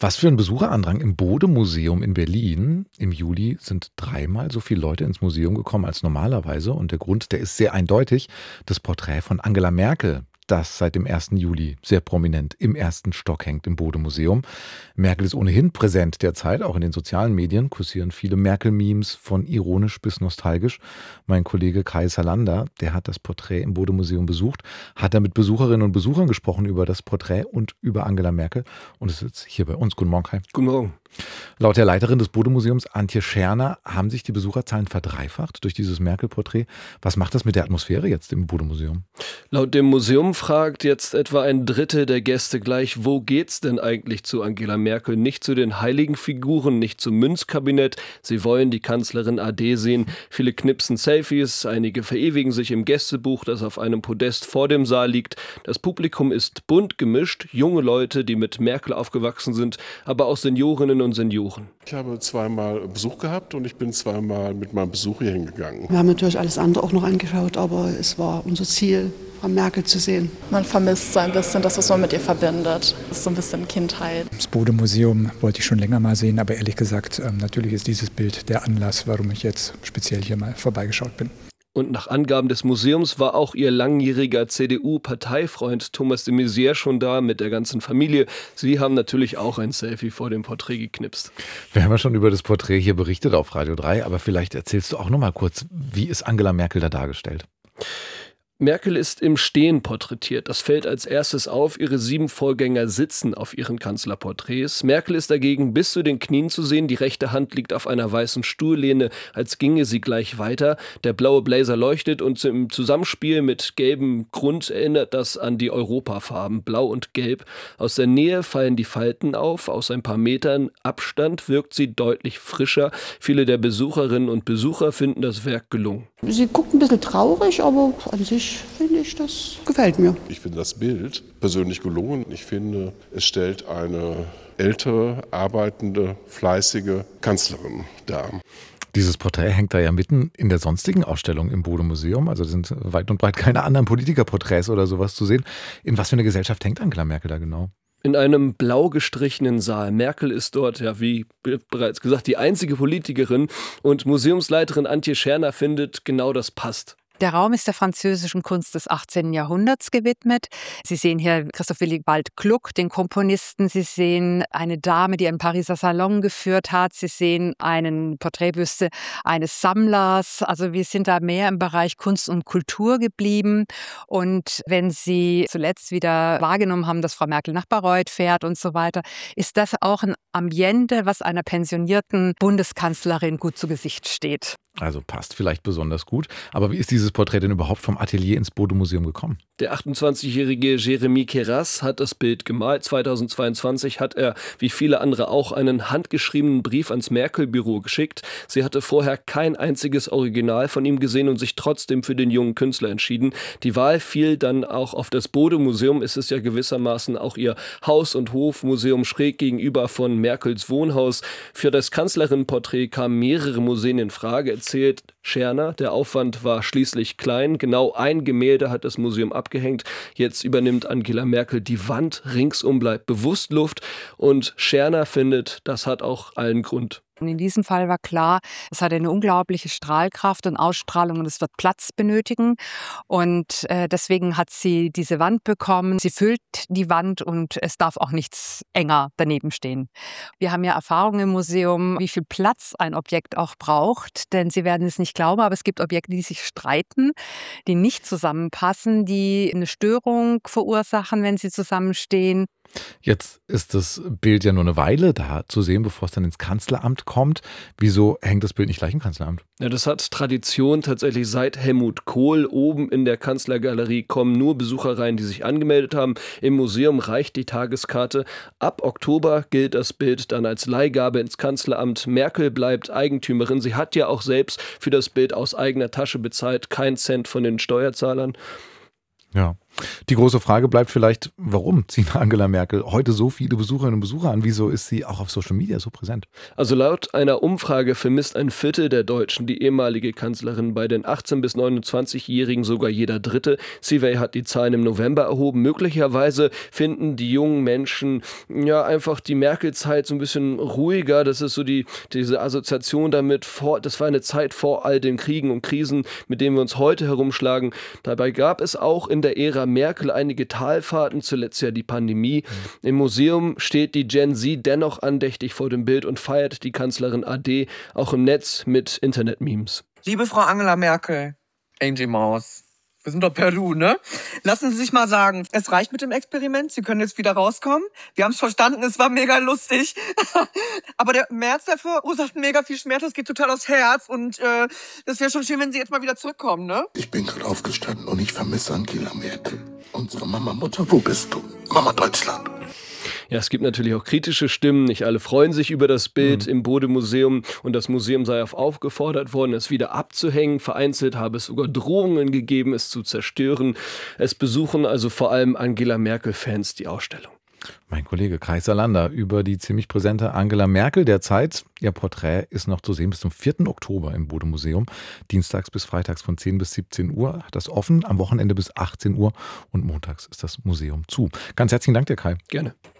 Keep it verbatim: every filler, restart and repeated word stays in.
Was für ein Besucherandrang im Bode-Museum in Berlin. Im Juli sind dreimal so viele Leute ins Museum gekommen als normalerweise. Und der Grund, der ist sehr eindeutig. Das Porträt von Angela Merkel, das seit dem ersten Juli sehr prominent im ersten Stock hängt im Bode-Museum. Merkel ist ohnehin präsent derzeit, auch in den sozialen Medien kursieren viele Merkel-Memes von ironisch bis nostalgisch. Mein Kollege Kai Salander, der hat das Porträt im Bode-Museum besucht, hat da mit Besucherinnen und Besuchern gesprochen über das Porträt und über Angela Merkel und ist jetzt hier bei uns. Guten Morgen, Kai. Guten Morgen. Laut der Leiterin des Bode-Museums, Antje Scherner, haben sich die Besucherzahlen verdreifacht durch dieses Merkel-Porträt. Was macht das mit der Atmosphäre jetzt im Bode-Museum? Laut dem Museum fragt jetzt etwa ein Drittel der Gäste gleich, wo geht's denn eigentlich zu Angela Merkel? Nicht zu den heiligen Figuren, nicht zum Münzkabinett. Sie wollen die Kanzlerin A D sehen. Viele knipsen Selfies, einige verewigen sich im Gästebuch, das auf einem Podest vor dem Saal liegt. Das Publikum ist bunt gemischt, junge Leute, die mit Merkel aufgewachsen sind, aber auch Seniorinnen und Senioren. Ich habe zweimal Besuch gehabt und ich bin zweimal mit meinem Besuch hier hingegangen. Wir haben natürlich alles andere auch noch angeschaut, aber es war unser Ziel, Frau Merkel zu sehen. Man vermisst so ein bisschen das, was man mit ihr verbindet. Das ist so ein bisschen Kindheit. Das Bode-Museum wollte ich schon länger mal sehen, aber ehrlich gesagt, natürlich ist dieses Bild der Anlass, warum ich jetzt speziell hier mal vorbeigeschaut bin. Und nach Angaben des Museums war auch ihr langjähriger C D U-Parteifreund Thomas de Maizière schon da mit der ganzen Familie. Sie haben natürlich auch ein Selfie vor dem Porträt geknipst. Wir haben ja schon über das Porträt hier berichtet auf Radio drei, aber vielleicht erzählst du auch noch mal kurz, wie ist Angela Merkel da dargestellt? Merkel ist im Stehen porträtiert. Das fällt als erstes auf. Ihre sieben Vorgänger sitzen auf ihren Kanzlerporträts. Merkel ist dagegen bis zu den Knien zu sehen. Die rechte Hand liegt auf einer weißen Stuhllehne, als ginge sie gleich weiter. Der blaue Blazer leuchtet und im Zusammenspiel mit gelbem Grund erinnert das an die Europafarben, blau und gelb. Aus der Nähe fallen die Falten auf. Aus ein paar Metern Abstand wirkt sie deutlich frischer. Viele der Besucherinnen und Besucher finden das Werk gelungen. Sie guckt ein bisschen traurig, aber an sich finde ich, das gefällt mir. Ich finde das Bild persönlich gelungen. Ich finde, es stellt eine ältere, arbeitende, fleißige Kanzlerin dar. Dieses Porträt hängt da ja mitten in der sonstigen Ausstellung im Bode-Museum. Also sind weit und breit keine anderen Politikerporträts oder sowas zu sehen. In was für eine Gesellschaft hängt Angela Merkel da genau? In einem blau gestrichenen Saal. Merkel ist dort, ja wie bereits gesagt, die einzige Politikerin. Und Museumsleiterin Antje Scherner findet, genau das passt. Der Raum ist der französischen Kunst des achtzehnten Jahrhunderts gewidmet. Sie sehen hier Christoph Willibald Gluck, den Komponisten. Sie sehen eine Dame, die einen Pariser Salon geführt hat. Sie sehen einen Porträtbüste eines Sammlers. Also wir sind da mehr im Bereich Kunst und Kultur geblieben. Und wenn Sie zuletzt wieder wahrgenommen haben, dass Frau Merkel nach Bayreuth fährt und so weiter, ist das auch ein Ambiente, was einer pensionierten Bundeskanzlerin gut zu Gesicht steht. Also passt vielleicht besonders gut. Aber wie ist dieses Porträt denn überhaupt vom Atelier ins Bode-Museum gekommen? Der achtundzwanzigjährige Jeremy Keras hat das Bild gemalt. zweitausendzweiundzwanzig hat er, wie viele andere auch, einen handgeschriebenen Brief ans Merkel-Büro geschickt. Sie hatte vorher kein einziges Original von ihm gesehen und sich trotzdem für den jungen Künstler entschieden. Die Wahl fiel dann auch auf das Bode-Museum. Es ist ja gewissermaßen auch ihr Haus- und Hofmuseum schräg gegenüber von Merkels Wohnhaus. Für das Kanzlerin-Porträt kamen mehrere Museen in Frage, erzählt Scherner. Der Aufwand war schließlich klein. Genau ein Gemälde hat das Museum abgehängt. Jetzt übernimmt Angela Merkel die Wand. Ringsum bleibt bewusst Luft. Und Scherner findet, das hat auch allen Grund. Und in diesem Fall war klar, es hat eine unglaubliche Strahlkraft und Ausstrahlung und es wird Platz benötigen. Und äh, deswegen hat sie diese Wand bekommen. Sie füllt die Wand und es darf auch nichts enger daneben stehen. Wir haben ja Erfahrung im Museum, wie viel Platz ein Objekt auch braucht. Denn Sie werden es nicht glauben, aber es gibt Objekte, die sich streiten, die nicht zusammenpassen, die eine Störung verursachen, wenn sie zusammenstehen. Jetzt ist das Bild ja nur eine Weile da zu sehen, bevor es dann ins Kanzleramt kommt. Wieso hängt das Bild nicht gleich im Kanzleramt? Ja, das hat Tradition tatsächlich seit Helmut Kohl. Oben in der Kanzlergalerie kommen nur Besucher rein, die sich angemeldet haben. Im Museum reicht die Tageskarte. Ab Oktober gilt das Bild dann als Leihgabe ins Kanzleramt. Merkel bleibt Eigentümerin. Sie hat ja auch selbst für das Bild aus eigener Tasche bezahlt. Kein Cent von den Steuerzahlern. Ja. Die große Frage bleibt vielleicht, warum ziehen Angela Merkel heute so viele Besucherinnen und Besucher an? Wieso ist sie auch auf Social Media so präsent? Also laut einer Umfrage vermisst ein Viertel der Deutschen die ehemalige Kanzlerin, bei den achtzehn- bis neunundzwanzigjährigen sogar jeder Dritte. Seaway hat die Zahlen im November erhoben. Möglicherweise finden die jungen Menschen ja einfach die Merkel-Zeit so ein bisschen ruhiger. Das ist so die, diese Assoziation damit, vor, das war eine Zeit vor all den Kriegen und Krisen, mit denen wir uns heute herumschlagen. Dabei gab es auch in der Ära Merkel einige Talfahrten, zuletzt ja die Pandemie. Im Museum steht die Gen Z dennoch andächtig vor dem Bild und feiert die Kanzlerin A D auch im Netz mit Internet-Memes. Liebe Frau Angela Merkel, Angie Maus, wir sind doch per Du, ne? Lassen Sie sich mal sagen, es reicht mit dem Experiment, Sie können jetzt wieder rauskommen. Wir haben es verstanden, es war mega lustig. Aber der März, der verursacht mega viel Schmerz, das geht total aufs Herz. Und äh, das wäre schon schön, wenn Sie jetzt mal wieder zurückkommen, ne? Ich bin gerade aufgestanden und ich vermisse Angela Merkel. Unsere Mama Mutter, wo bist du? Mama Deutschland. Ja, es gibt natürlich auch kritische Stimmen. Nicht alle freuen sich über das Bild mhm. im Bode-Museum und das Museum sei auf aufgefordert worden, es wieder abzuhängen. Vereinzelt habe es sogar Drohungen gegeben, es zu zerstören. Es besuchen also vor allem Angela Merkel-Fans die Ausstellung. Mein Kollege Kai Salander über die ziemlich präsente Angela Merkel derzeit. Ihr Porträt ist noch zu sehen bis zum vierten Oktober im Bode-Museum. Dienstags bis freitags von zehn bis siebzehn Uhr hat das offen, am Wochenende bis achtzehn Uhr und montags ist das Museum zu. Ganz herzlichen Dank dir, Kai. Gerne.